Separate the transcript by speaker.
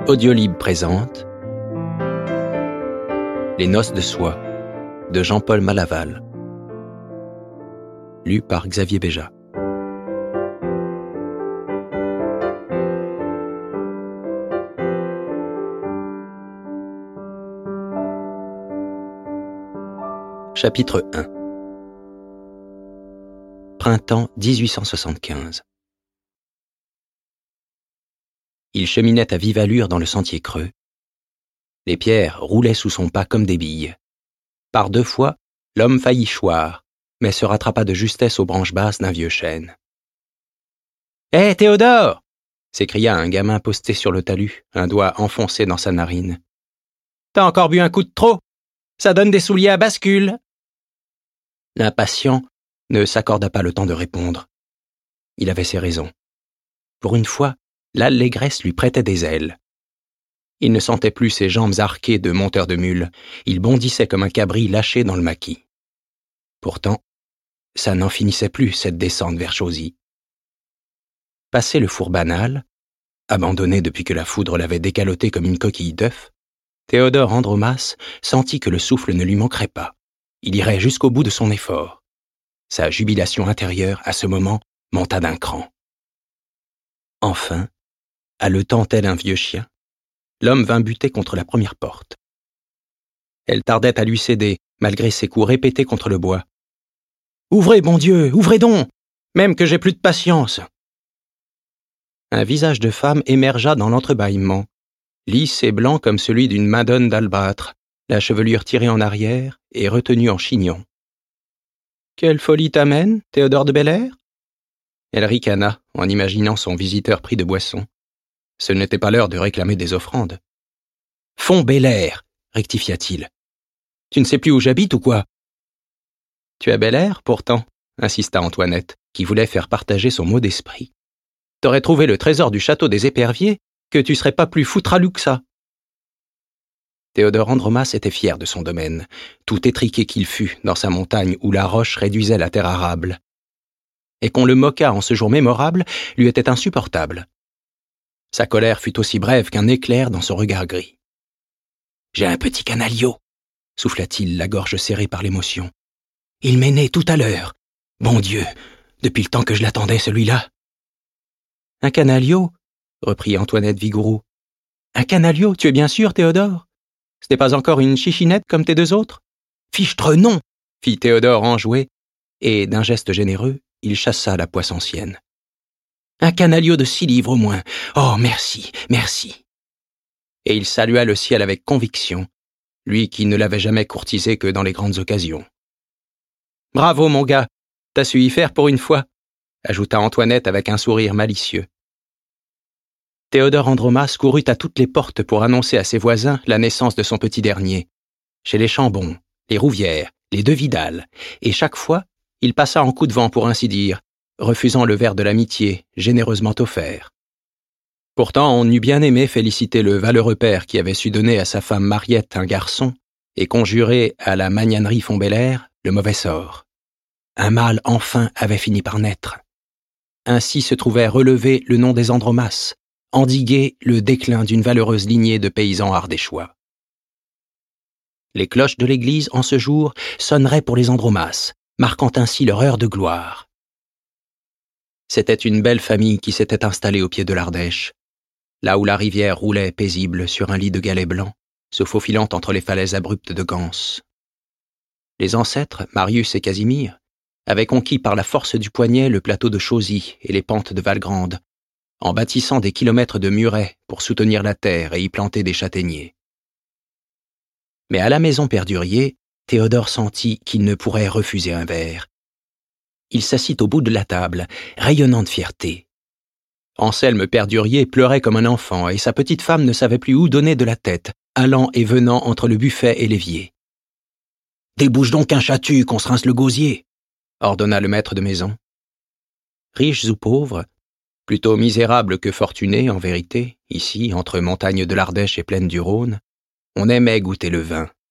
Speaker 1: Audiolib présente Les noces de soie de Jean-Paul Malaval. Lu par Xavier Béja. Chapitre 1. Printemps 1875. Il cheminait à vive allure dans le sentier creux. Les pierres roulaient sous son pas comme des billes. Par 2 fois, l'homme faillit choir, mais se rattrapa de justesse aux branches basses d'un vieux chêne. « Hé, Théodore !» s'écria un gamin posté sur le talus, un doigt enfoncé dans sa narine. « T'as encore bu un coup de trop? Ça donne des souliers à bascule !» L'impatient ne s'accorda pas le temps de répondre. Il avait ses raisons. Pour une fois, l'allégresse lui prêtait des ailes. Il ne sentait plus ses jambes arquées de monteur de mule. Il bondissait comme un cabri lâché dans le maquis. Pourtant, ça n'en finissait plus, cette descente vers Chauzy. Passé le four banal, abandonné depuis que la foudre l'avait décaloté comme une coquille d'œuf, Théodore Andromasse sentit que le souffle ne lui manquerait pas. Il irait jusqu'au bout de son effort. Sa jubilation intérieure, à ce moment, monta d'un cran. Enfin, haletant tel un vieux chien, l'homme vint buter contre la première porte. Elle tardait à lui céder, malgré ses coups répétés contre le bois. « Ouvrez, bon Dieu, ouvrez donc, même que j'ai plus de patience !» Un visage de femme émergea dans l'entrebâillement, lisse et blanc comme celui d'une madone d'albâtre, la chevelure tirée en arrière et retenue en chignon. « Quelle folie t'amène, Théodore de Bel-Air ?» Elle ricana en imaginant son visiteur pris de boisson. Ce n'était pas l'heure de réclamer des offrandes. « Font Bel-Air !» rectifia-t-il. « Tu ne sais plus où j'habite ou quoi ?»« Tu as Bel-Air, pourtant ?» insista Antoinette, qui voulait faire partager son mot d'esprit. « T'aurais trouvé le trésor du château des Éperviers que tu serais pas plus foutralou que ça. » Théodore Andromasse était fier de son domaine, tout étriqué qu'il fût dans sa montagne où la roche réduisait la terre arable. Et qu'on le moquât en ce jour mémorable lui était insupportable. Sa colère fut aussi brève qu'un éclair dans son regard gris. « J'ai un petit canaillot !» souffla-t-il, la gorge serrée par l'émotion. « Il m'est né tout à l'heure. Bon Dieu, depuis le temps que je l'attendais, celui-là. »« Un canaillot ?» reprit Antoinette Vigouroux. « Un canaillot, tu es bien sûr, Théodore? Ce n'est pas encore une chichinette comme tes 2 autres? »« Fichtre non !» fit Théodore enjoué, et d'un geste généreux, il chassa la poisse ancienne. « Un canaillot de 6 livres au moins. Oh, merci, merci. » Et il salua le ciel avec conviction, lui qui ne l'avait jamais courtisé que dans les grandes occasions. « Bravo, mon gars, t'as su y faire pour une fois, » ajouta Antoinette avec un sourire malicieux. Théodore Andromasse courut à toutes les portes pour annoncer à ses voisins la naissance de son petit dernier, chez les Chambon, les Rouvières, les De Vidal, et chaque fois, il passa en coup de vent pour ainsi dire, refusant le verre de l'amitié généreusement offert. Pourtant, on eût bien aimé féliciter le valeureux père qui avait su donner à sa femme Mariette un garçon et conjurer à la magnanerie Font Bel-Air le mauvais sort. Un mâle enfin avait fini par naître. Ainsi se trouvait relevé le nom des Andromasse, endiguer le déclin d'une valeureuse lignée de paysans ardéchois. Les cloches de l'église, en ce jour, sonneraient pour les Andromasse, marquant ainsi leur heure de gloire. C'était une belle famille qui s'était installée au pied de l'Ardèche, là où la rivière roulait paisible sur un lit de galets blancs, se faufilant entre les falaises abruptes de Gans. Les ancêtres, Marius et Casimir, avaient conquis par la force du poignet le plateau de Chauzy et les pentes de Valgrande, en bâtissant des kilomètres de murets pour soutenir la terre et y planter des châtaigniers. Mais à la maison Perdurier, Théodore sentit qu'il ne pourrait refuser un verre. Il s'assit au bout de la table, rayonnant de fierté. Anselme Perdurier pleurait comme un enfant et sa petite femme ne savait plus où donner de la tête, allant et venant entre le buffet et l'évier. « Débouche donc un chatu qu'on se rince le gosier !» ordonna le maître de maison. Riches ou pauvres, plutôt misérables que fortunés en vérité, ici, entre montagnes de l'Ardèche et plaines du Rhône, on aimait goûter le vin.